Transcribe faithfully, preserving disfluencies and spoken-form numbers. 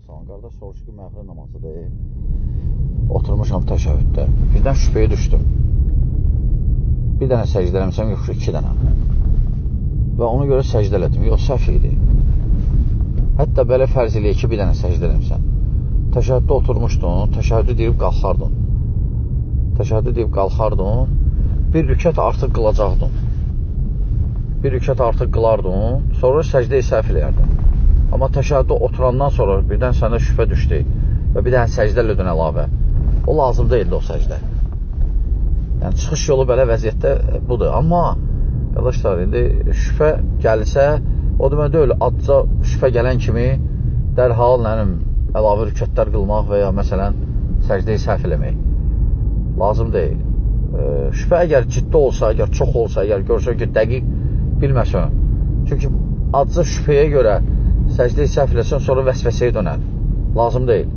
Salam qardaş, soruşu ki, məğrib namazıdır. Oturmuşam təşəhhüddə. Birdən şübhəyə düşdüm. Bir dənə səcdə eləmişəm, yoxsa iki dənə. Və ona görə səcdə elədim. Yox, səhv idi. Hətta belə fərz eləyək ki, bir dənə səcdə eləmişəm. Təşəhhüddə oturmuşdun, təşəhhüdü deyib qalxardın. Təşəhhüdü deyib qalxardın, bir rükət artıq qılacaqdın. Bir rükət artıq qılardın, sonra səcdəyi səhv eləyərdin. Amma təşəhhüddə oturandan sonra birdən sənə şübhə düşdü və bir dənə səcdə elədin əlavə. O lazım deyildi o səcdə. Yəni, çıxış yolu belə vəziyyətdə budur. Amma, qardaşlar, indi şübhə gəlsə, o demək deyil, adca şübhə gələn kimi dərhal mənim əlavə rükətlər qılmaq və ya məsələn səcdəyi səhv eləmək lazım deyil. E, şübhə əgər ciddi olsa, əgər çox olsa, əgər görsən ki, dəqiq bilməsən, çünki adca şübhəyə görə səcdəyi səhv eləsən, sonra vəsvəsəyə dönər. Lazım deyil.